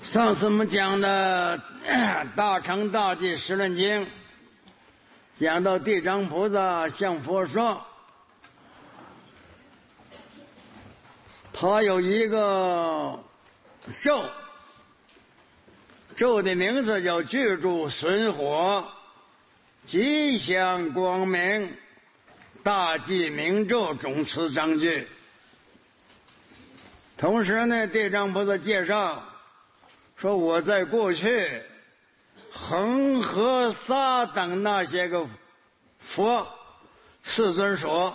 上次我们讲的大乘大寂十论经，讲到地藏菩萨向佛说，他有一个咒，咒的名字叫具足损火，吉祥光明，大寂明咒总持章句。同时呢，地藏菩萨介绍说，我在过去恒河沙等那些个佛世尊所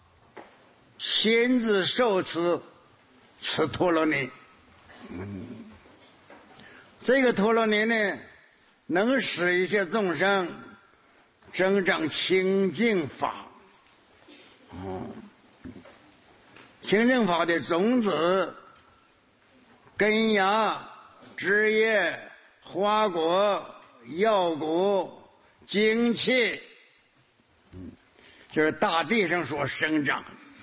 亲自受持陀罗尼。这个陀罗尼呢，能使一切众生增长清净法。清净法的种子、根芽、枝叶、花果、药果、精气，就是大地上所生长。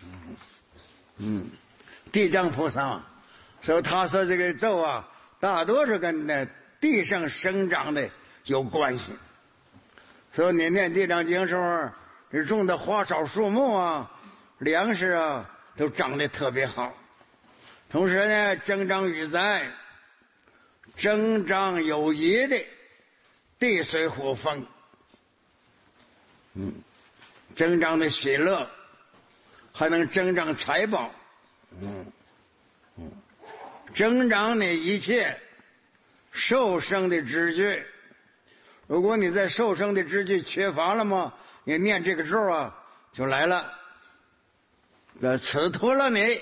地藏菩萨，所以他说这个咒啊，大多是跟那地上生长的有关系。所以你念地藏经时候，你种的花草树木啊、粮食啊，都长得特别好。同时呢，增长雨灾，增长有益的地水火风，增长的喜乐，还能增长财宝，增长你一切受生的知觉。如果你在受生的知觉缺乏了嘛，你念这个咒啊，就来了。此陀罗尼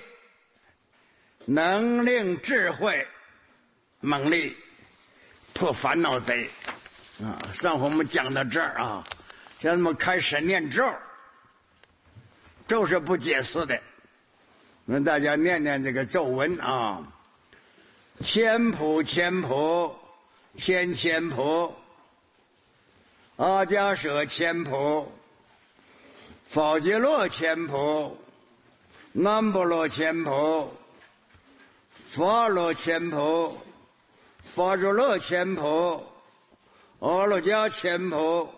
能令智慧猛力破烦恼贼啊！上回我们讲到这儿啊，现在我们开始念咒，咒是不解释的，那大家念念这个咒文啊：千普千普，千千普，阿迦舍千普，法界洛千普，南波罗千普，法罗千普，法主勒千普，阿罗迦千普，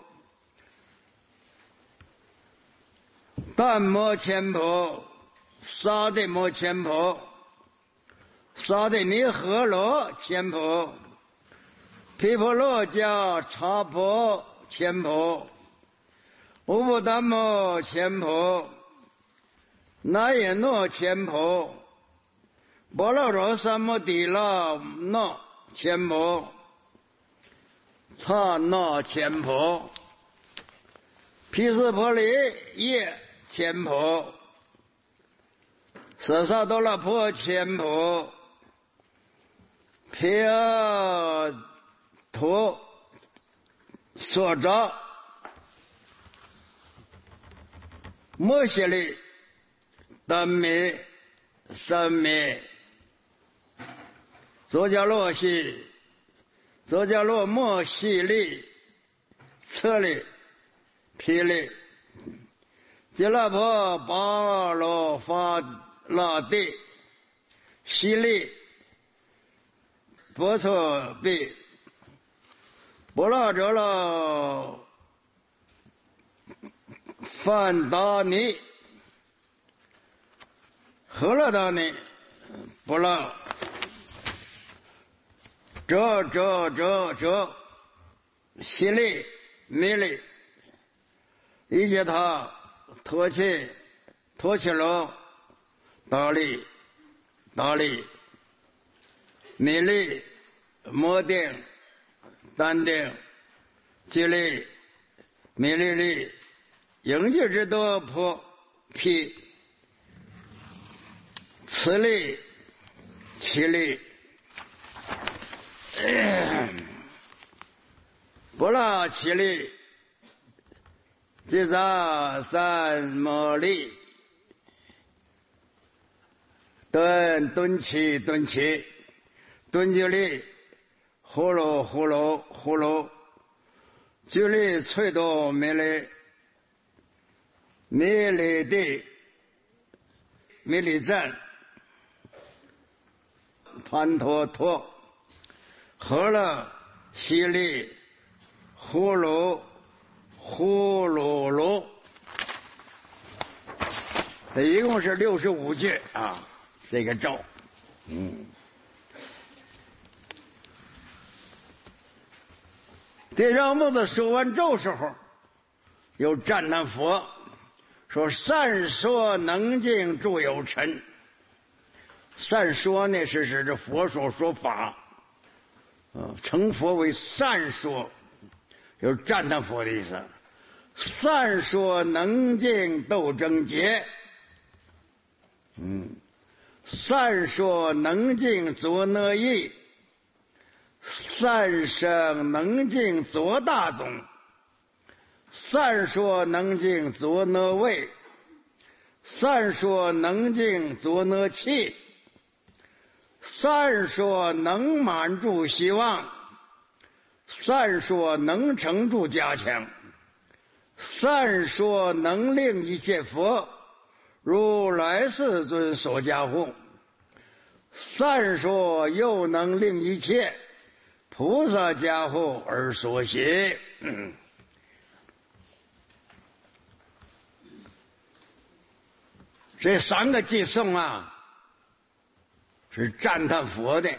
淡摩千普，沙地摩千普，沙地尼诃罗千普，毗婆罗迦叉婆千普，乌布达摩千普，那耶诺千普，波罗罗三摩地拉那千普，刹那千普，毗湿婆利耶千普，舍萨多拉婆千普，毗阿陀所扎摩羯利丹弥三弥佐迦洛悉佐迦洛摩悉利车利毗利吉拉婆巴罗发那帝悉利波措比波拉哲拉范达尼何勒达尼波拉这悉利弥利伊杰他托契罗达利弥利摩定丹定吉利弥利利迎接之多婆毗慈利其利波拉其利吉扎三摩利敦其敦吉利呼噜吉利翠多弥利弥利地弥利赞潘陀陀喝了淅沥呼噜呼噜噜，这一共是65句啊，这个咒。地藏菩萨说完咒时候，又赞叹佛，说善说能静诸有尘。善说呢是指着佛说法，称佛为善说，就是赞叹佛的意思。善说能静斗争劫，善说能静作那意，善生能静作大宗，善说能静作那位，善说能静作那气，善说能满住希望，善说能成住加强，善说能令一切佛如来世尊所加护，善说又能令一切菩萨加护而所喜。这3个偈颂啊，是赞叹佛的。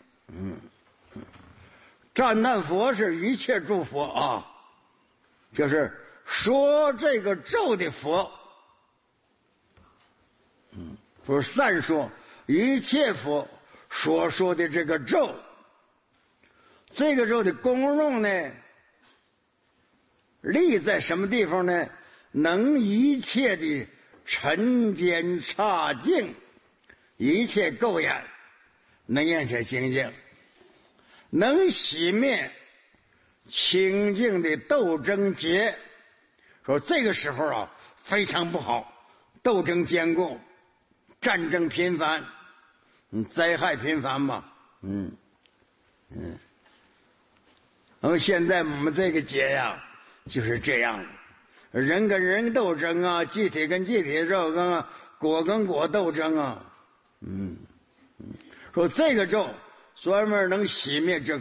赞叹佛是一切诸佛啊，就是说这个咒的佛。不是善说一切佛所说的这个咒，这个咒的功用呢，立在什么地方呢？能一切的尘间刹境，一切垢眼，能让些清净，能熄灭清净的斗争结。说这个时候啊，非常不好，斗争坚固，战争频繁，灾害频繁嘛。现在我们这个节呀，就是这样，人跟人斗争啊，集体跟集体斗争啊，果跟果斗争啊。说这个咒专门能熄灭这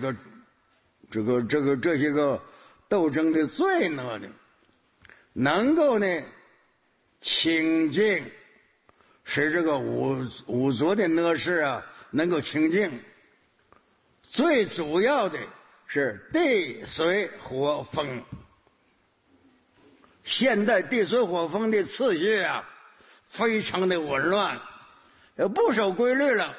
些个斗争的罪恶的，能够呢清净，使这个五浊的恶事啊能够清净。最主要的是地水火风，现代地水火风的次序啊非常的紊乱，不守规律了。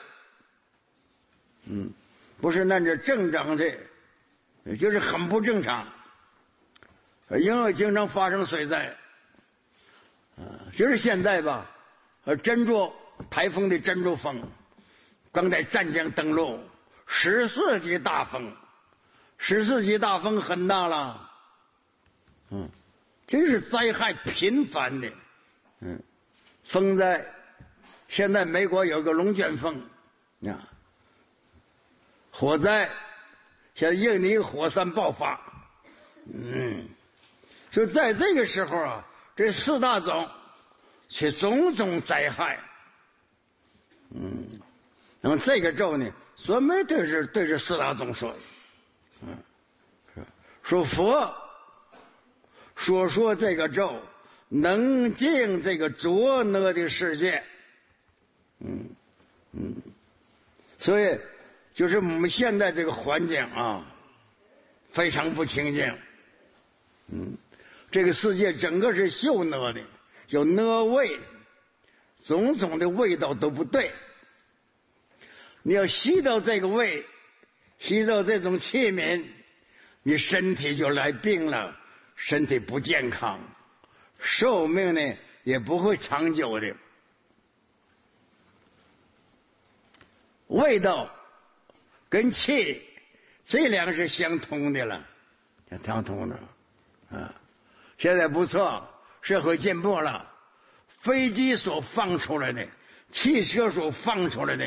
不是按照正常的，就是很不正常，因为经常发生水灾。就是现在吧，珍珠台风的珍珠风，刚在湛江登陆，14级大风，14级大风很大了。真是灾害频繁的。风灾，现在美国有个龙卷风啊，火灾，现在印尼火山爆发。就在这个时候啊，这4大种却种种灾害。那么这个咒呢，专门对这4大种说的。说佛说这个咒能净这个浊恶的世界。所以就是我们现在这个环境啊，非常不清净。这个世界整个是臭恶的，有恶味，种种的味道都不对。你要吸到这个味，吸到这种器皿，你身体就来病了，身体不健康，寿命呢也不会长久的。味道跟气这2个是相通的了，相通的啊。现在不错，社会进步了，飞机所放出来的，汽车所放出来的，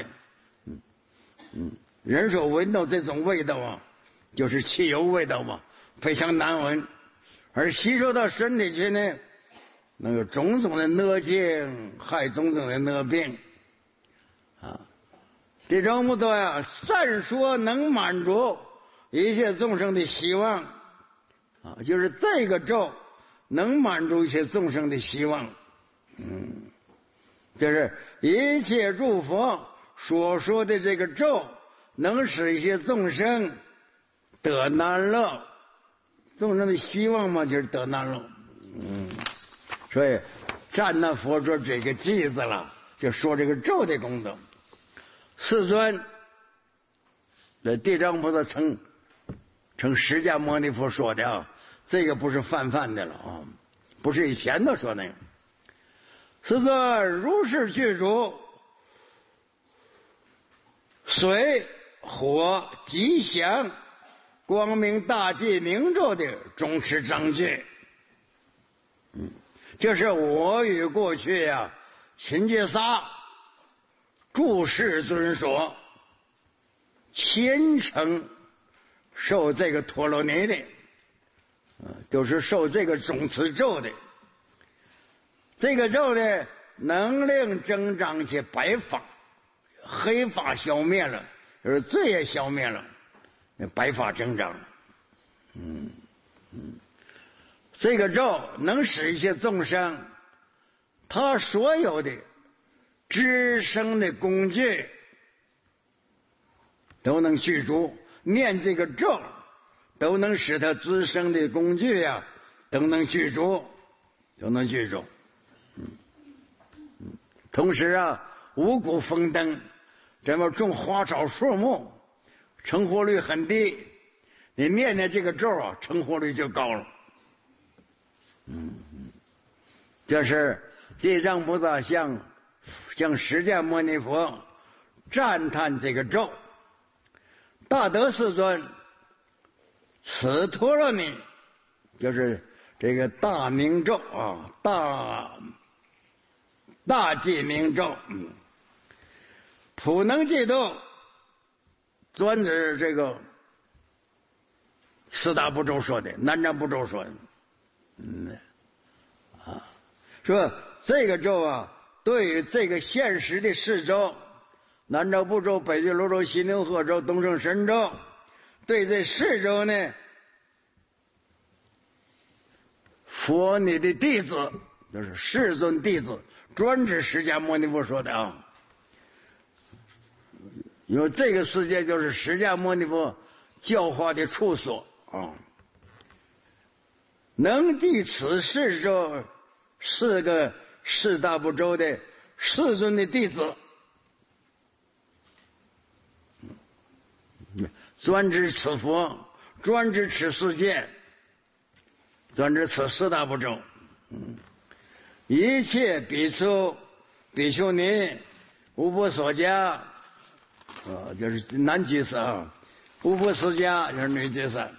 人所闻到这种味道啊，就是汽油味道嘛，非常难闻，而吸收到身体去呢，能有种种的恶境，害种种的恶病啊。地藏菩萨呀，善说能满足一切众生的希望啊，就是这个咒能满足一切众生的希望。就是一切诸佛所说的这个咒，能使一些众生得难乐。众生的希望嘛，就是得难乐。所以占那佛说这个偈子了，就说这个咒的功德。世尊，这地藏菩萨称释迦牟尼佛说的啊，这个不是泛的了啊，不是以前的说那个。世尊如是具足水火吉祥光明大济明咒的宗持章句。这是我与过去呀勤戒撒诸世尊所虔诚受这个陀罗尼的，都是受这个总持咒的。这个咒呢，能令增长一些白发，黑发消灭了，就是罪也消灭了，白发增长。这个咒能使一些众生，他所有的知生的工具都能具足，念这个咒都能使他滋生的工具呀，都能具足，都能具足。同时啊，五谷丰登，这么种花草树木，成活率很低。你念念这个咒啊，成活率就高了。这是地藏菩萨向释迦牟尼佛赞叹这个咒。大德世尊，此陀罗尼就是这个大明咒啊，大济明咒，普能济度，专指这个四大部洲说的，南瞻部洲说的。说这个咒啊，对于这个现实的四州，南瞻部洲、北俱泸州、西牛贺州、东胜神州，对这四州呢，佛你的弟子，就是世尊弟子，专指释迦牟尼佛说的啊。因为这个世界就是释迦牟尼佛教化的处所啊。能地此四州四个四大部洲的世尊的弟子，专指此佛，专指此世界，专指此四大部洲。一切比丘、比丘尼、无波索迦，就是男居士啊；无波斯迦就是女居士。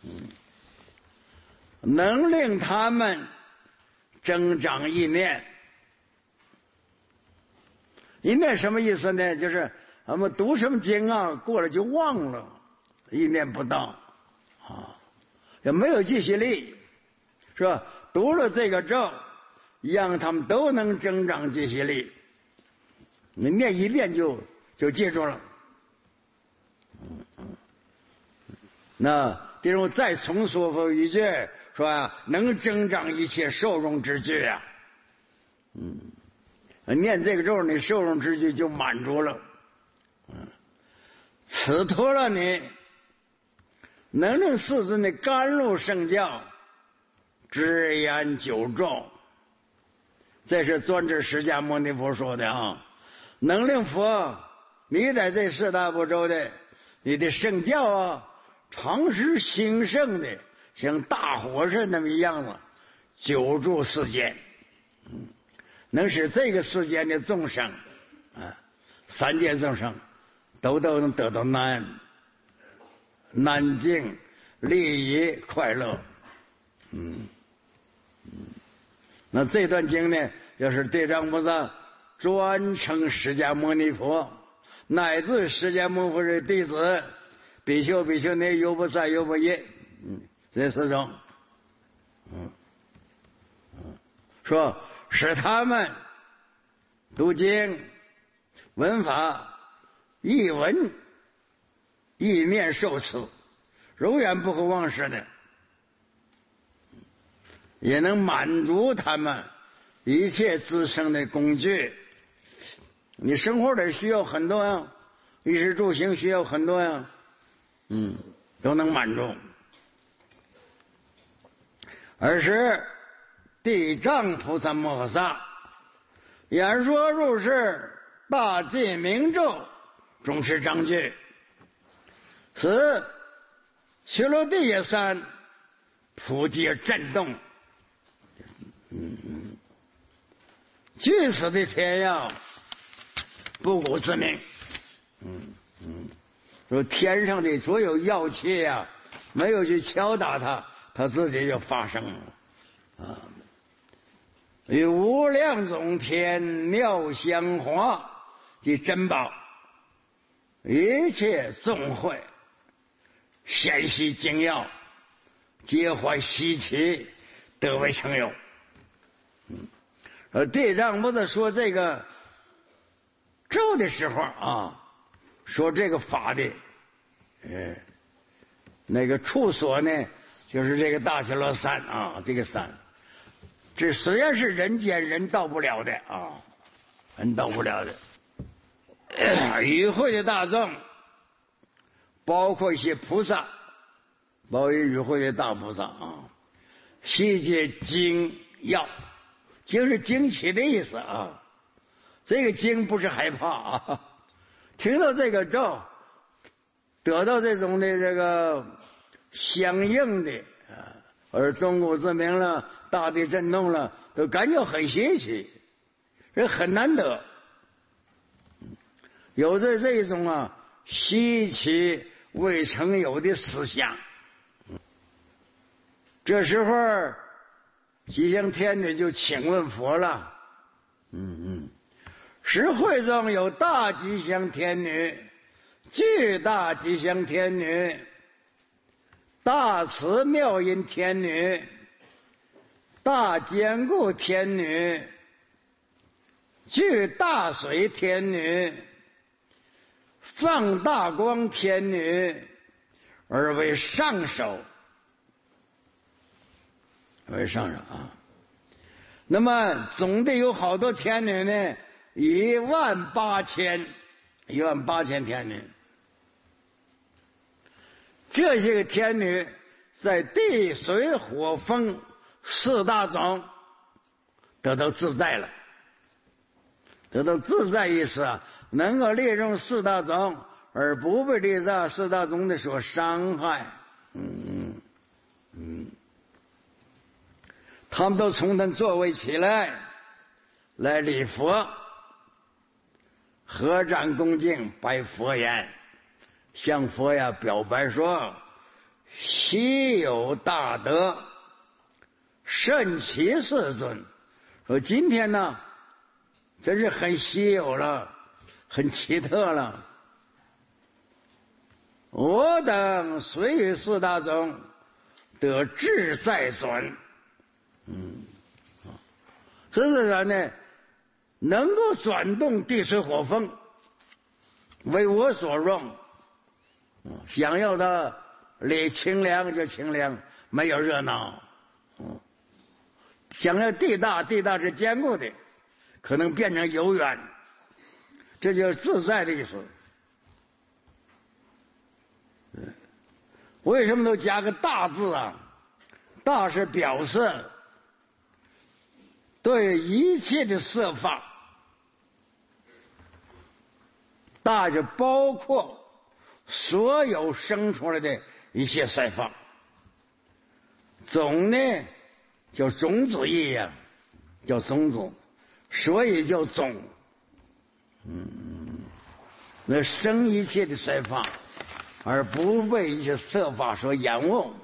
能令他们增长意念。意念什么意思呢？就是我们读什么经啊，过了就忘了，意念不到啊，也没有记忆力，是吧？读了这个咒，让他们都能增长记忆力。你念一遍就记住了。那比如再重说佛一句，说啊，能增长一切受用之具啊。念这个咒，你受用之具就满足了。此陀罗尼能令世尊的甘露圣教只言九咒，这是专指释迦牟尼佛说的啊。能令佛你在这四大部洲的你的圣教啊，常时兴盛的像大火似的那么一样子，久住世间，能使这个世间的众生啊，三界众生都能得到安静、利益、快乐。那这段经呢，要是地藏菩萨专称释迦牟尼佛，乃至释迦牟尼佛的弟子比丘、比丘尼、优婆塞、优婆夷，这四种，说使他们读经、闻法、译闻、意念受持， 永远不会忘失的，也能满足他们一切自身的工具。你生活的需要很多呀，衣食住行需要很多呀，都能满足。而是地藏菩萨摩诃萨演说入世，大尽明咒，终持章句，此须罗地也山，菩提而震动。据此的天要不古自明。说天上的所有妖气呀，没有去敲打它，它自己就发生了。与无量种天妙香华的珍宝，一切众会显悉精要，皆怀稀奇，得为成有。地藏菩萨说这个咒的时候啊，说这个法的那个处所呢，就是这个大喜罗山啊，这个山，这虽然是人间人到不了的啊，人到不了的。与会的大众，包括一些菩萨，包括与会的大菩萨啊，悉皆惊要，惊是惊奇的意思啊。这个惊不是害怕啊，听到这个咒，得到这种的这个相应的而钟鼓自鸣了，大地震动了，都感觉很稀奇，这很难得。有着这种稀奇未曾有的思想。这时候吉祥天女就请问佛了，实会中有大吉祥天女、巨大吉祥天女、大慈妙音天女、大坚固天女、巨大水天女、放大光天女，而为上首，为上首啊。那么总的有好多天女呢，18000天女。这些个天女在地水火风四大种得到自在了。得到自在意思能够利用四大种，而不被这四大种的所伤害。他们都从他座位起来，来礼佛，合掌恭敬，拜佛言，向佛呀表白说：稀有大德，甚奇世尊。说今天呢，真是很稀有了，很奇特了。我等虽与四大种得志在准。自然呢，能够转动地水火风，为我所用。想要的理清凉就清凉，没有热闹。想要地大，地大是坚固的，可能变成悠远，这就是自在的意思。为什么都加个大字啊？大是表示对一切的色法，大就包括所有生出来的一切色法。种呢叫种子意呀，叫种子，所以叫种。那生一切的色法，而不被一些色法所掩护。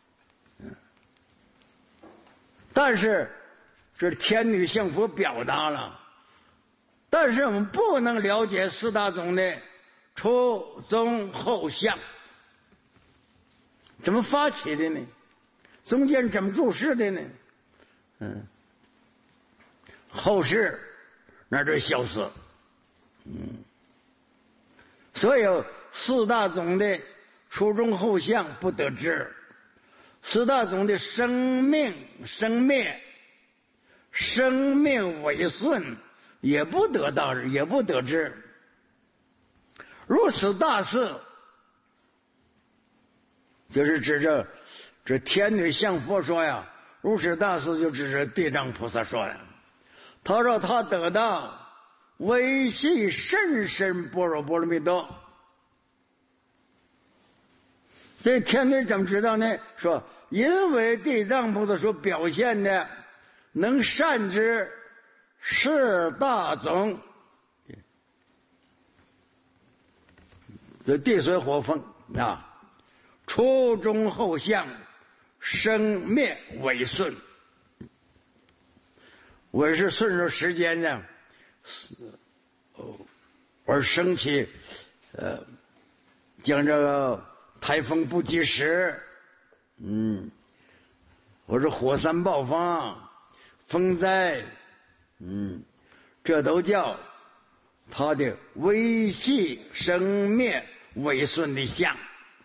但是这天女向佛表达了，但是我们不能了解四大种的初中后相，怎么发起的呢？中间怎么注释的呢？后世那就消失。所以四大种的初中后相不得知，四大种的生命为顺也不得到，也不得知。如此大事，就是指着这天女向佛说呀，如此大事就指着地藏菩萨说呀。他说他得到维系甚深般若波罗蜜多。这天女怎么知道呢？说因为地藏菩萨所表现的能善知四大种，这地水火风啊，初中后相，生灭为顺。我是顺着时间呢，而升起将这个台风不及时，或者火山爆发、风灾，这都叫他的维系生灭为顺的相。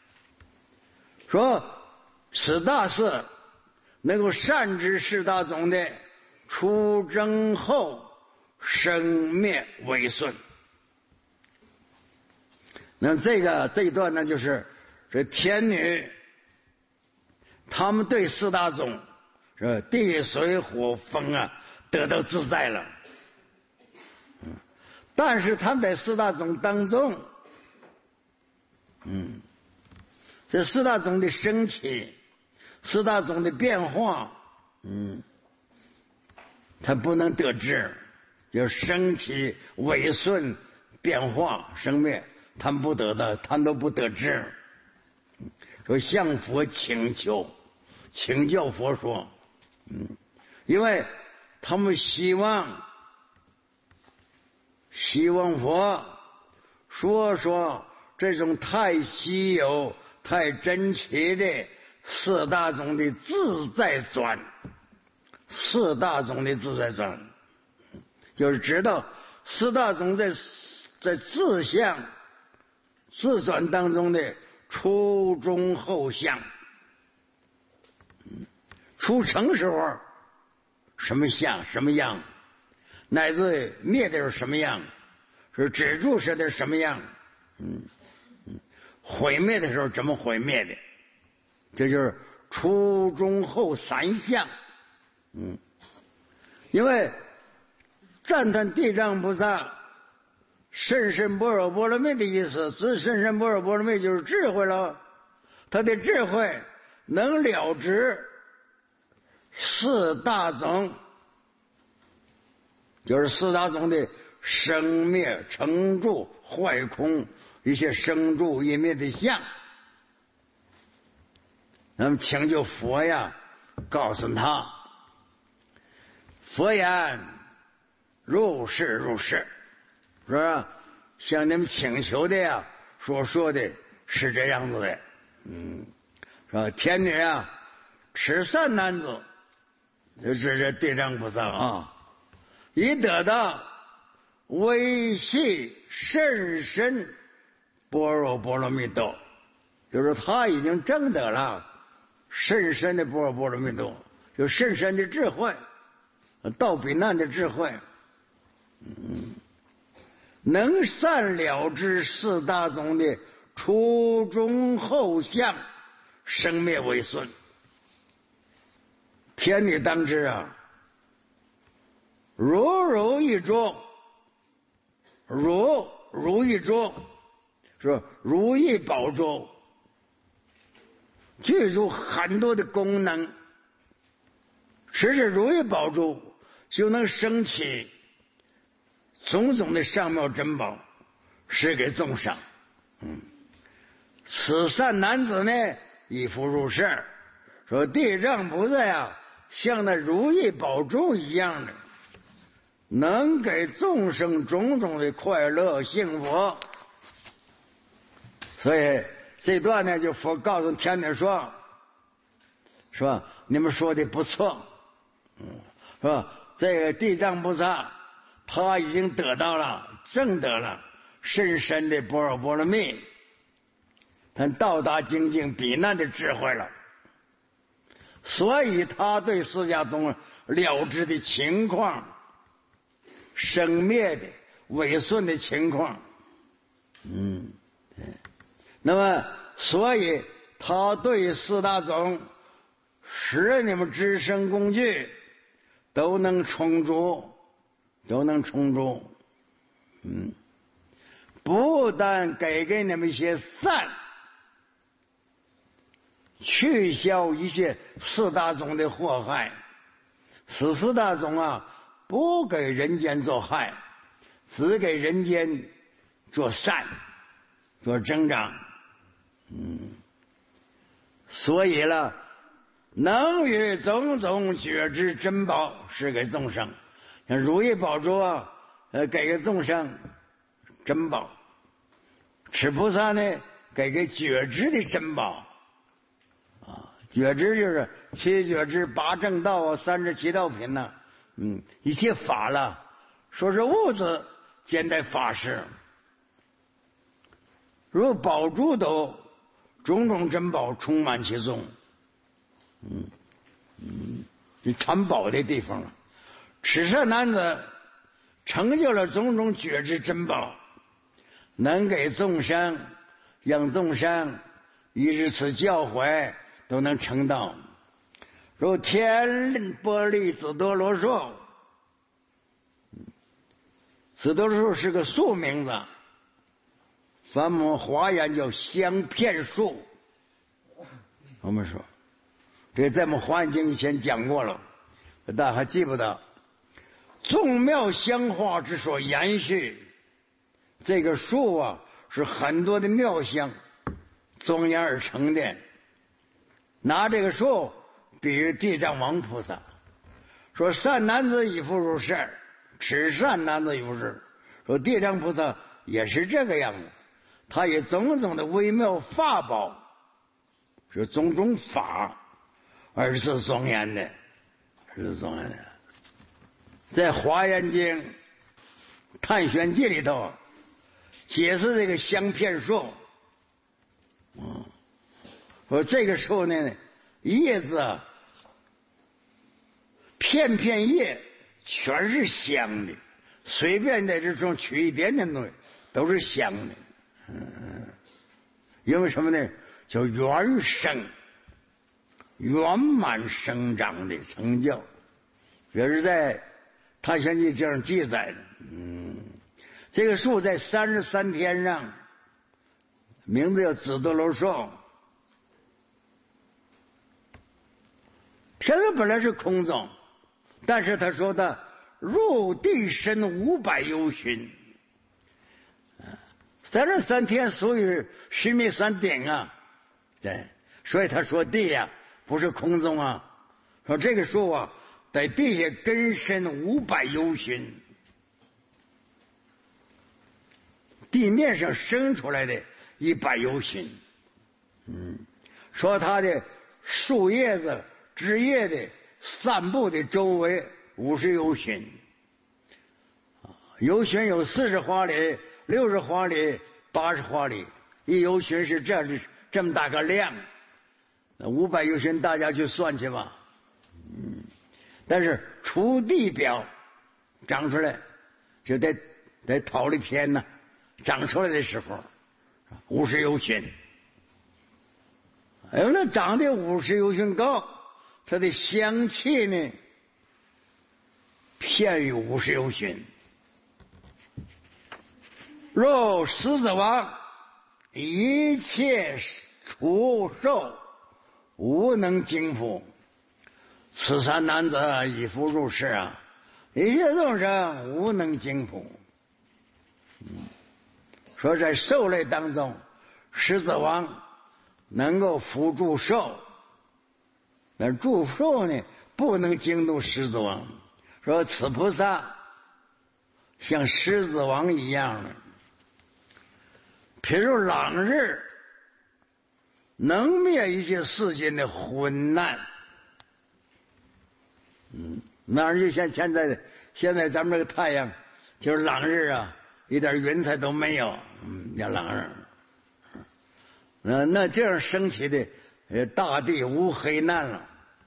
说此大事能够善知四大种的出征后生灭为顺。那这一段呢，就是这天女他们对四大种是地水火风啊得到自在了，但是他们在四大种当中，这四大种的升起，四大种的变化，他不能得知，就升起为顺变化生灭，他们不得的，他们都不得知。说向佛请教佛说，因为他们希望佛说这种太稀有太珍奇的四大种的自在转，就是知道四大种在自相自转当中的初中后相。出成时候什么相什么样，乃至灭的是什么样，是止住时的什么样，毁灭的时候怎么毁灭的，这就是初中后三相。因为赞叹地藏菩萨甚深般若波罗蜜的意思，这甚深般若波罗蜜就是智慧了，他的智慧能了知四大种，就是四大种的生灭成住坏空一些生住一灭的相。那么请求佛呀告诉他，佛言如是，是吧？向你们请求的呀所说的是这样子的。是吧？天女啊，持善男子，这地藏菩萨啊，已得到维系甚深般若波罗蜜多，就是他已经证得了甚深的般若波罗蜜多，就甚深的智慧，到彼岸的智慧，能善了知四大种的初中后相，生灭为顺。天女当知啊，如一珠，如一珠，是如意宝珠，具足很多的功能。实是如意宝珠就能升起种种的上妙珍宝，施给众生。此善男子呢，亦复如是。说地藏菩萨呀，像那如意宝珠一样的，能给众生种种的快乐幸福。所以这段呢，就佛告诉天女说你们说的不错，是吧？这个地藏菩萨他已经得到了证得了甚深的般若波罗蜜， 他到达精进避难的智慧了，所以他对释迦宗了知的情况、生灭的违顺的情况，那么所以他对四大宗使你们知生工具都能充足，不但给你们一些善，去消一些四大宗的祸害。四大宗啊，不给人间做害，只给人间做善，做增长。所以了，能与种种觉知珍宝是给众生，像如意宝珠啊，给给众生珍宝；持菩萨呢，给给觉知的珍宝。觉知就是七觉知、八正道啊、37道品呐，一切法了，说是物质兼带法事，如宝珠斗，种种珍宝充满其中，你产宝的地方了。持善男子成就了种种觉知珍宝，能给众生，让众生依日此教诲都能成道。如天波利紫多罗树，紫多罗树是个树名字，咱们华严叫香片树。我们说这在我们华严经以前讲过了，大家还记不得？众妙香花之所延续，这个树啊是很多的妙香庄严而成的。拿这个树比喻地藏王菩萨，说善男子以复如是，持善男子以复是。说地藏菩萨也是这个样子，他以种种的微妙法宝，是种种法而是庄严的，在华严经探玄记里头解释这个香片树，说这个树呢，叶子片片叶全是香的，随便在这中取一点点东西都是香的。因为什么呢？叫原生，圆满生长的成就，也是在探玄记这样记载的。这个树在33天上，名字叫紫多罗树。天上本来是空中，但是他说的入地深500由旬，33天属于须弥山顶啊，对，所以他说地呀，不是空中啊。说这个树啊，在地下根深500由旬，地面上生出来的100由旬。说它的树叶子、枝叶的散布的周围50由旬，由旬有40华里、60华里、80华里，一由旬是这么大个量，500由旬大家去算去吧。但是除地表长出来就得桃李片呢，长出来的时候50由旬。那长得50由旬高，它的香气呢偏于50由旬。若狮子王一切畜兽无能经服，此三男子以复入世啊，一切众生无能经服。说在兽类当中，狮子王能够扶助兽，但助兽呢不能惊动狮子王。说此菩萨像狮子王一样的，譬如朗日能灭一切世间的昏暗。那就像现在咱们这个太阳就是朗日啊，一点云彩都没有，叫朗日。 那这样升起的大地无黑难了。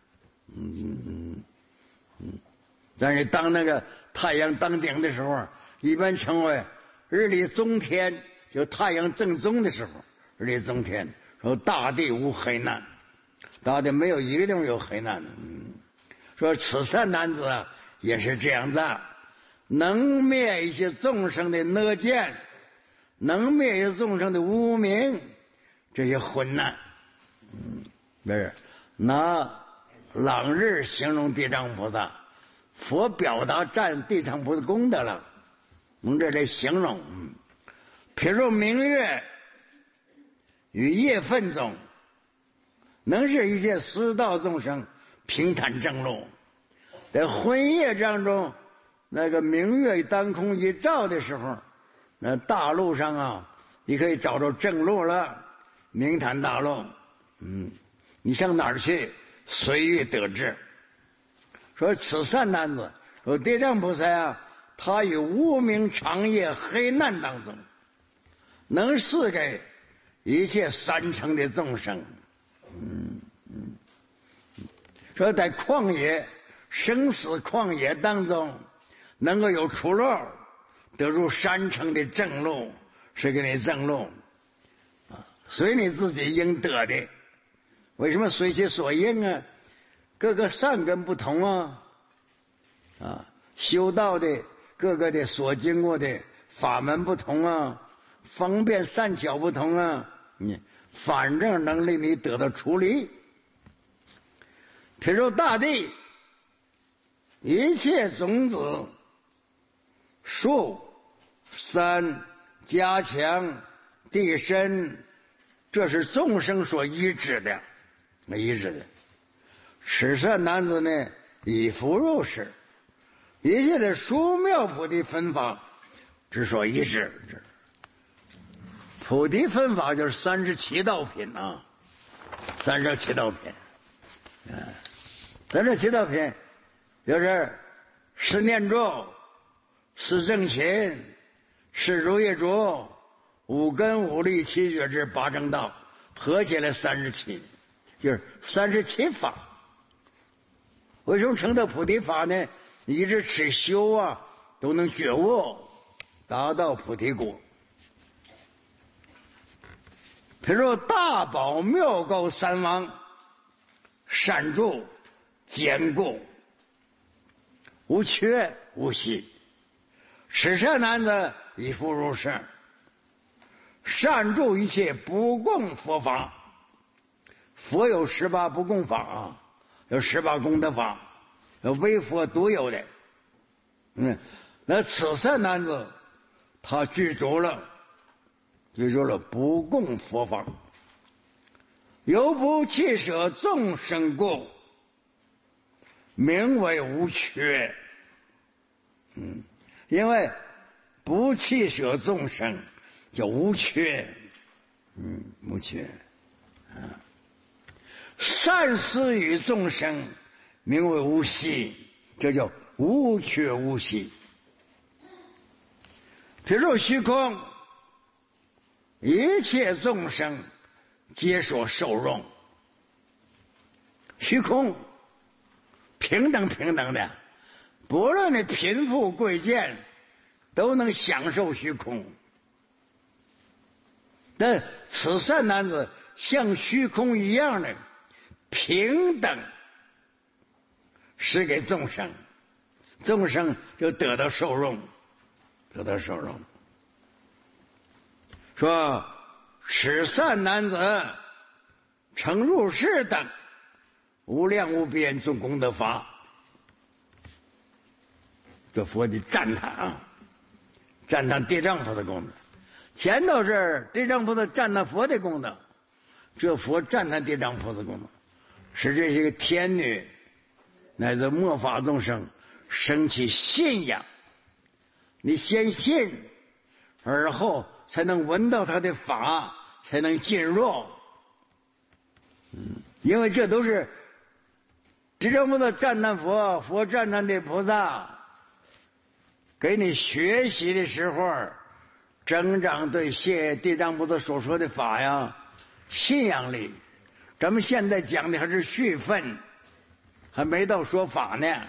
但是当那个太阳当顶的时候，一般称为日里中天，就太阳正中的时候，日里中天，说大地无黑难，大地没有一个地方有黑难的。说此善男子啊，也是这样子，能灭一些众生的恶见，能灭一些众生的无明，这些昏难。不是拿朗日形容地藏菩萨，佛表达占地藏菩萨功德了，用这来形容。譬如明月与夜分中，能使一切四道众生平坦正路。在昏夜当中，那个明月当空一照的时候，那大路上啊，你可以找着正路了，明坦大路。你上哪儿去，随遇得知。说此善男子，说地藏菩萨啊，他于无明长夜黑难当中，能赐给一切三乘的众生。说在旷野生死旷野当中，能够有出路，得入三乘的正路，是给你正路，随你自己应得的。为什么随其所应啊？各个善根不同啊，修道的各个的所经过的法门不同啊，方便善巧不同啊，反正能令你得到处理。譬如大地，一切种子、树、山、家墙、地身，这是众生所依止的。此善男子呢，以福入世，一切的殊妙菩提分法之所依止。菩提分法就是37道品啊，37道品。37道品就是10念住、4正勤、4如意足、5根5力7觉支8正道，合起来37，就是37法。为什么称到菩提法呢？一直持修啊，都能觉悟，达到菩提果。譬如大宝妙高三王，善住坚固，无缺无隙。此善男子以福入世，善住一切不共佛法。佛有18不共法有18功德法，唯佛独有的。那此善男子他具足了不共佛法，犹不弃舍众生故，名为无缺。因为不弃舍众生叫无缺，无缺。善施与众生，名为无隙，这叫无缺无隙。譬如虚空，一切众生皆所受用，虚空平等的，不论你贫富贵贱，都能享受虚空。但此善男子像虚空一样的平等施给众生，众生就得到受用。说此善男子成入世等无量无边众功德法。这佛的赞叹地藏菩萨功德。前头是地藏菩萨赞叹佛的功德，这佛赞叹地藏菩萨功德，使这些个天女乃至末法众生生起信仰。你先信，而后才能闻到他的法，才能进入。因为这都是地藏菩萨赞叹佛，佛赞叹的菩萨，给你学习的时候，增长对谢地藏菩萨所说的法呀， 信仰里。咱们现在讲的还是序分，还没到说法呢。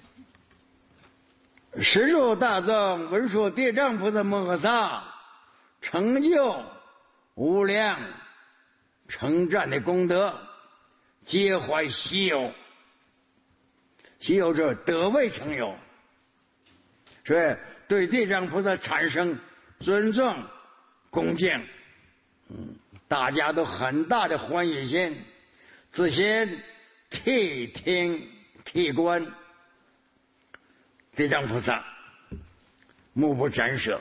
十住大众文殊地藏菩萨摩诃萨成就无量称赞的功德，皆怀稀有。稀有者得未成有，所以对地藏菩萨产生尊重恭敬，大家都很大的欢喜心，自心谛听谛观地藏菩萨，目不展舍。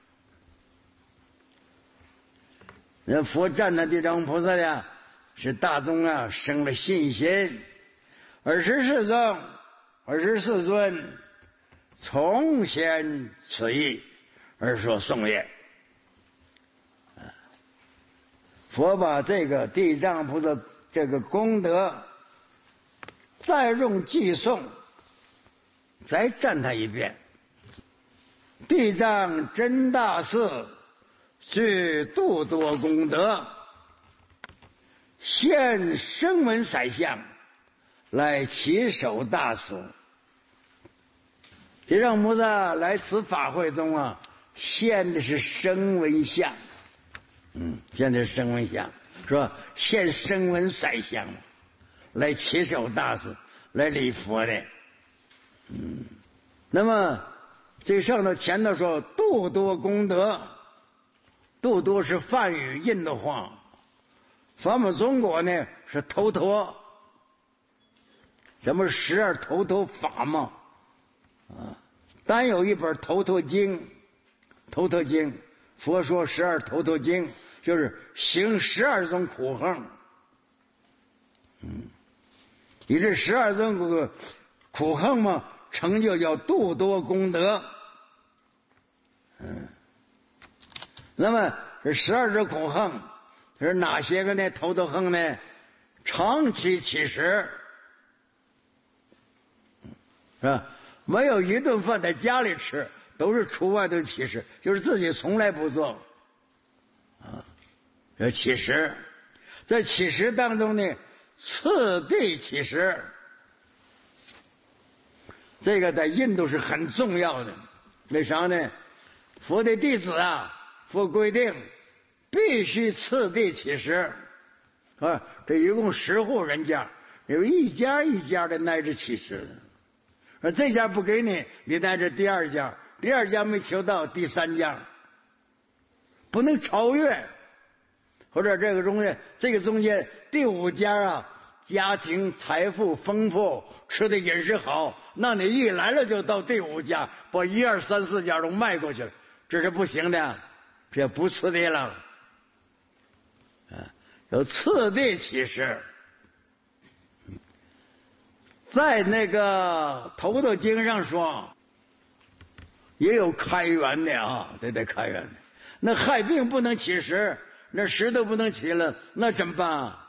那佛赞的地藏菩萨呀，使大众啊生了信心。24尊从先此意而说颂也。佛把这个地藏菩萨这个功德再用偈颂，再赞他一遍。地藏真大士，具度多功德，现声闻色相，来起手大事。地藏菩萨来此法会中啊，现的是声闻相，现的是声闻相，是吧？现声闻色相，来起手大事，来礼佛的。那么这上头前头说度多功德，度多是梵语印度话，咱们中国呢是头陀。咱们12头陀法嘛，单有一本头陀经，头陀经，佛说12头陀经，就是行12种苦行。以这12种苦行嘛，成就叫度多功德。那么这12种苦行是哪些个呢？头陀行呢？长期乞食。是吧？没有一顿饭在家里吃，都是出外头乞食，就是自己从来不做。这乞食，在乞食当中呢，次第乞食，这个在印度是很重要的。为啥呢？佛的弟子啊，佛规定必须次第乞食。这一共10户人家，有一家一家的挨着乞食的。这家不给你，你带着第2家，第2家没求到，第3家不能超越，或者这个中间第5家啊，家庭财富丰富，吃的饮食好，那你一来了就到第5家，把1、2、3、4家都迈过去了，这是不行的，这不次第了。有次第乞食。在那个头陀经上说，也有开源的啊，得开源的。那害病不能乞食，那食都不能乞了，那怎么办啊？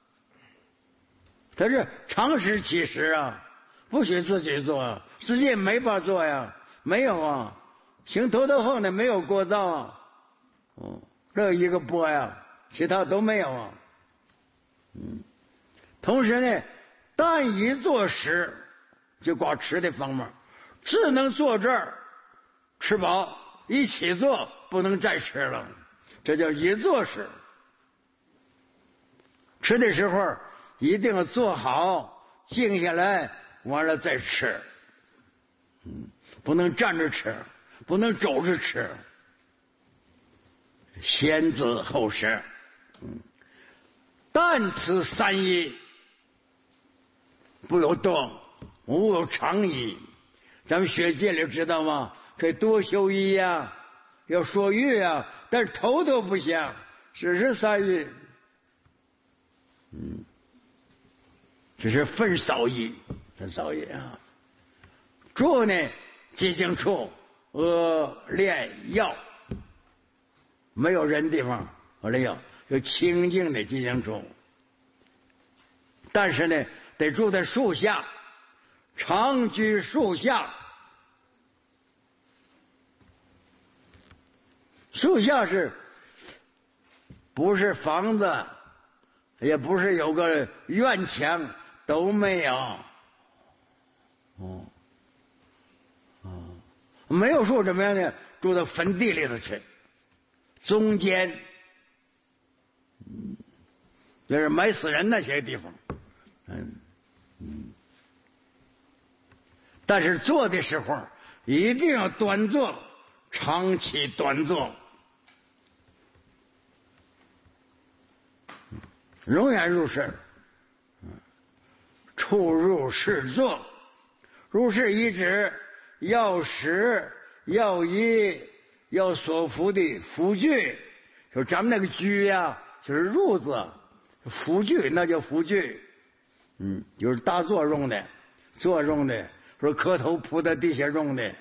他是常识乞食啊，不许自己做啊，自己也没法做呀，没有啊。行头陀行的没有过灶啊，这一个钵呀，其他都没有啊。同时呢，但一坐食，就光吃的方面，只能坐这儿吃饱，一起坐不能再吃了，这叫一坐食。吃的时候一定要坐好，静下来，完了再吃。不能站着吃，不能走着吃。先自后食。但此3义，不有动，无有常义。咱们学戒里知道吗？可以多修一呀，要说欲啊，但是头都不像，只是3义。只是分少义，分少义啊。住呢，寂静处，炼药，没有人地方，炼药有清净的寂静处。但是呢，得住在树下，长居树下。树下是不是房子也不是有个院墙，都没有。没有说怎么样呢？住到坟地里头去，中间，就是埋死人那些地方，但是坐的时候一定要端坐，长期端坐，永远入室，出入室坐，入室一指要食要衣要所服的服具，就咱们那个居呀，就是褥子，服具那叫服具，就是大座用的，坐用的，说磕头铺在地下用的，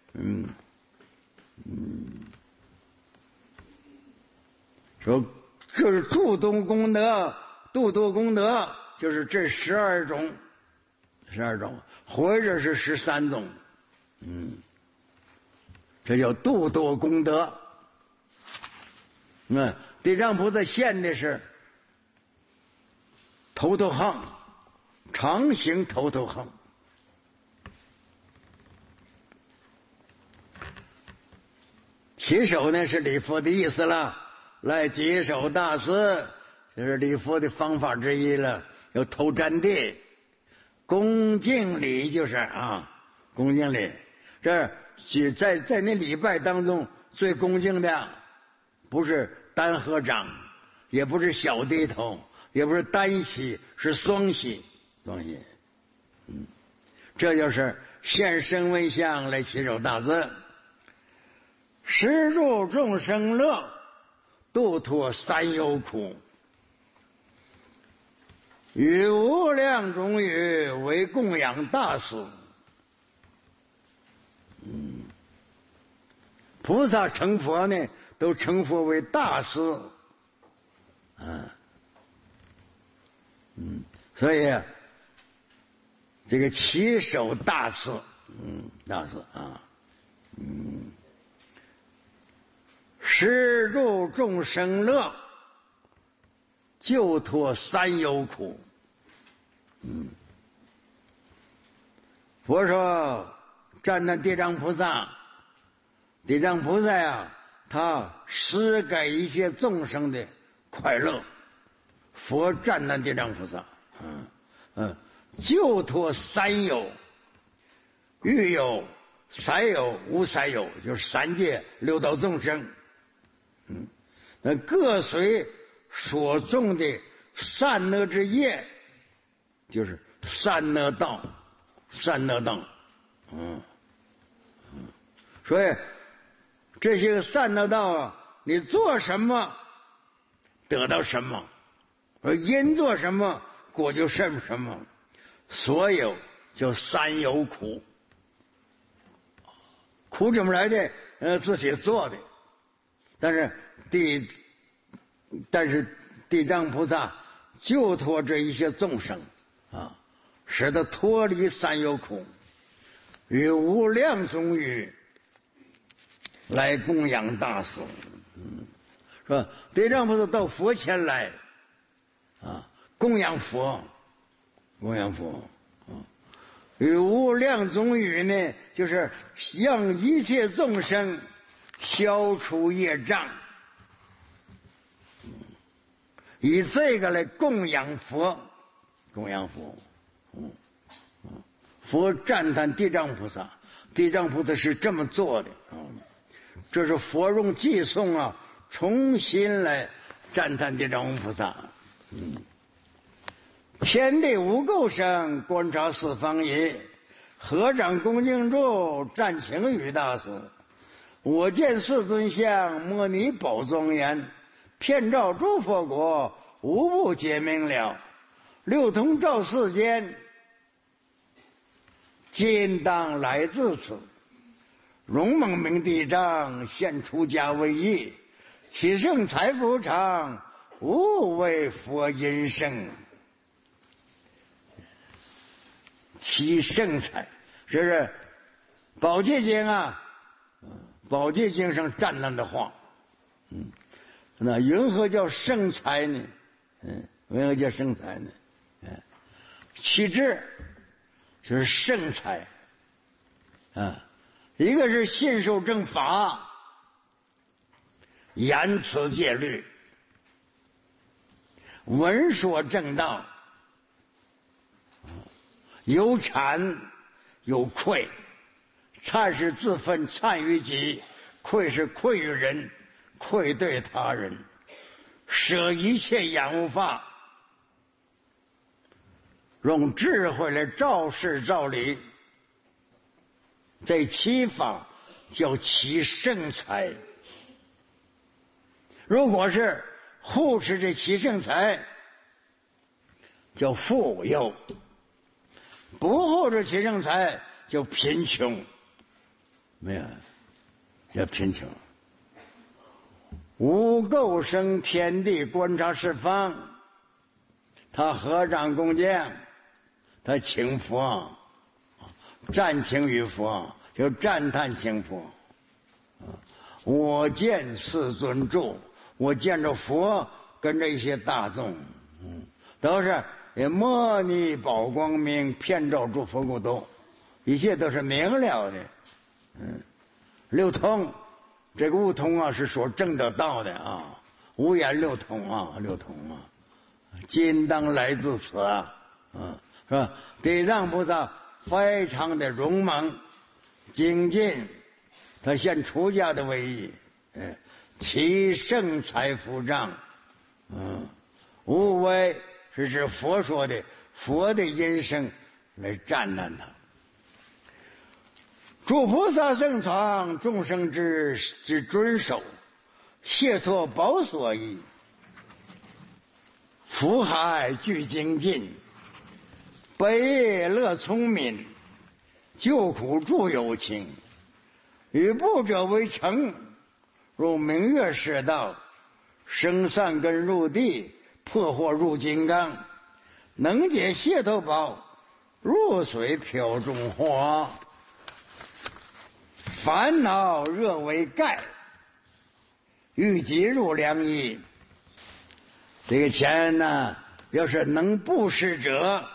说这是度度功德，度度功德就是这12种，12种，活着是13种，这叫度度功德。地藏菩萨现的是头头横，常行头头横。起手呢是礼佛的意思了，来稽首大师就是礼佛的方法之一了。有头瞻地，恭敬礼就是恭敬礼。这在那礼拜当中最恭敬的，不是单合掌，也不是小低头，也不是单膝，是双膝，双膝。这就是现身为相来起手大字。施助众生乐，度脱三有苦，与无量种语为供养大师。菩萨成佛呢，都成佛为大师。所以这个起手大师，大师施助众生乐，救脱三有苦。佛说站在地藏菩萨，地藏菩萨呀，他施给一切众生的快乐。佛站在地藏菩萨，救脱三有，欲有、三有、无三有，就是三界六道众生。那各随所种的善恶之业，就是善恶道，善恶道。所以这些善恶道你做什么得到什么，而因做什么果就什么，所有叫三有苦。苦怎么来的？自己做的。但是地藏菩萨救脱这一些众生使得脱离三有苦，与无量种语来供养大师。说地藏菩萨到佛前来供养佛，与无量种语呢，就是让一切众生消除业障，以这个来供养佛，佛赞叹地藏菩萨，地藏菩萨是这么做的这是佛用偈颂重新来赞叹地藏菩萨。天地无垢生，观察四方也。合掌恭敬住，赞情语大师。我见世尊像，摩尼宝庄严，遍照诸佛国，无不解明了。六通照世间，今当来自此。容蒙明地藏，现出家为义。其圣财福长，无为佛因生。其圣财，这是宝戒经宝戒经上占那的话。那云何叫圣财呢？ 为何叫生财呢？其志就是圣财啊，一个是信守正法，言辞戒律，闻说正道，有惭有愧，惭是自分，惭于己；愧是愧于人，愧对他人。舍一切眼无法，用智慧来照事照理，这七法叫其圣财。如果是护持这七圣财，叫富有；不护持七圣财，叫贫穷。没有，叫贫穷。无垢生天地观察十方，他合掌恭敬，他请佛，赞请于佛，就赞叹请佛。我见世尊住，我见着佛跟着一些大众，都是摩尼宝光明，遍照诸佛国土，一切都是明了的，六通。这个悟通啊，是说正得道的啊，五眼六通啊，六通啊，今当来自此啊，是吧？地藏菩萨非常的勇猛精进，他现出家的为义，其圣财福障，无为是指佛说的，佛的音声来赞叹他。诸菩萨圣藏，众生之遵守，解脱宝所依。福海具精进，悲业乐聪明，救苦助有情。与不者为成，如明月摄道，生善根入地，破惑入金刚。能解解脱宝，入水漂中火。烦恼热为盖，欲急入凉衣。这个钱呢，要是能布施者，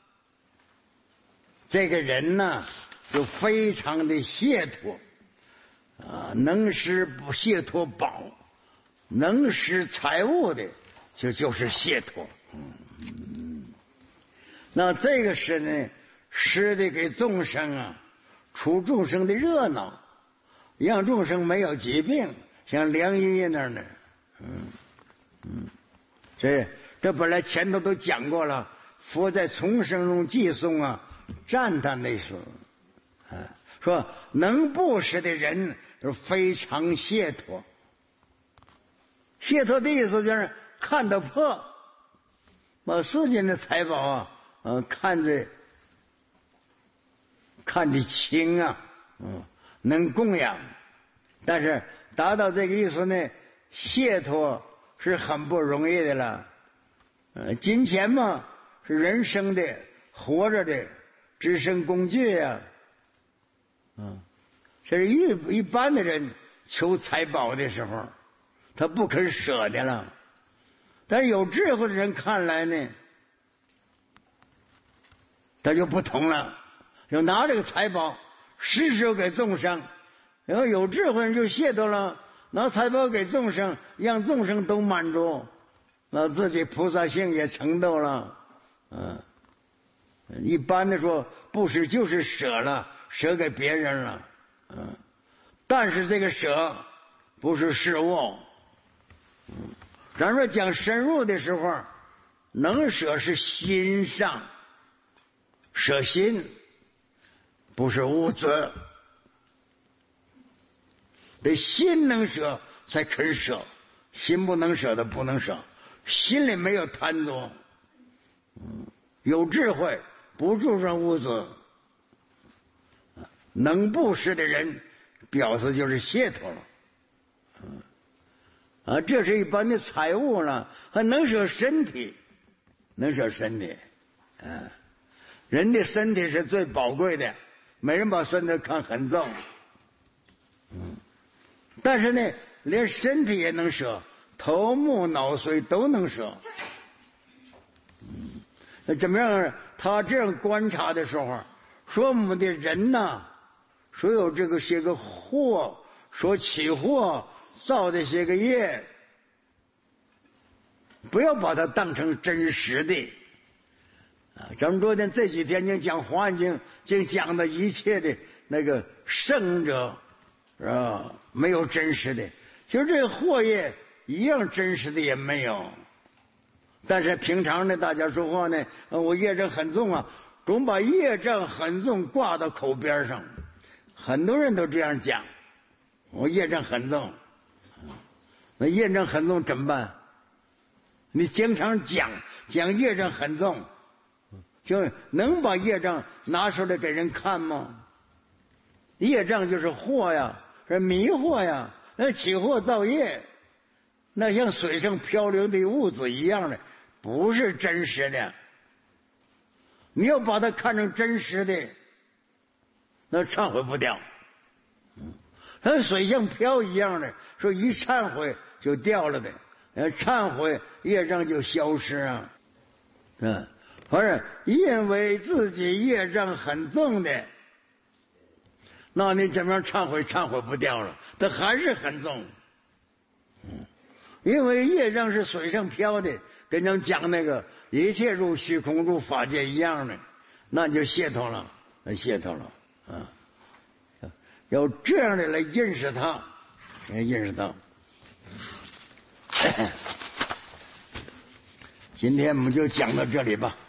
这个人呢就非常的解脱啊，能使解脱宝，能使财物的就是解脱。那这个是呢，施的给众生啊，除众生的热闹，让众生没有疾病，像梁爷爷那儿的，这本来前头都讲过了，佛在从生中寄颂啊，赞叹那时候，说能布施的人是非常解脱。解脱的意思就是看得破，把世间的财宝啊，看得轻啊，能供养。但是达到这个意思呢，解脱是很不容易的了。金钱嘛，是人生的活着的支撑工具呀。这是一般的人求财宝的时候，他不肯舍的了。但是有智慧的人看来呢，他就不同了，就拿这个财宝施舍给众生。然后有智慧人就解脱了，拿财宝给众生，让众生都满足，那自己菩萨性也成就了。一般的说，布施就是舍了，舍给别人了。但是这个舍不是事物。咱说讲深入的时候，能舍是心上，舍心，不是物质。得心能舍才肯舍，心不能舍的不能舍，心里没有贪着，有智慧，不注重物质，能布施的人，表示就是解脱了。这是一般的财物了，还能舍身体，能舍身体，人的身体是最宝贵的，没人把身体看很重。但是呢，连身体也能舍，头目脑髓都能舍。 怎么样？他这样观察的时候，说我们的人呐，所有这个些个祸，所起祸造的些个业，不要把它当成真实的。咱们昨天这几天就讲《华严经》，就讲的一切的那个圣者，是吧？没有真实的，就这个祸业一样真实的也没有。但是平常呢，大家说话呢，我业障很重啊，总把业障很重挂到口边上，很多人都这样讲，我业障很重。那业障很重怎么办？你经常讲业障很重，就能把业障拿出来给人看吗？业障就是祸呀，是迷惑呀，那起祸造业，那像水上漂流的物质一样的，不是真实的。你要把它看成真实的，那忏悔不掉。像水像漂一样的，说一忏悔就掉了的，忏悔业障就消失啊。而是因为自己业障很重的，那你怎么样忏悔不掉了，它还是很重。因为业障是水上漂的，跟咱讲那个一切入虚空入法界一样的，那你就解脱了，啊！要这样的来认识它，今天我们就讲到这里吧。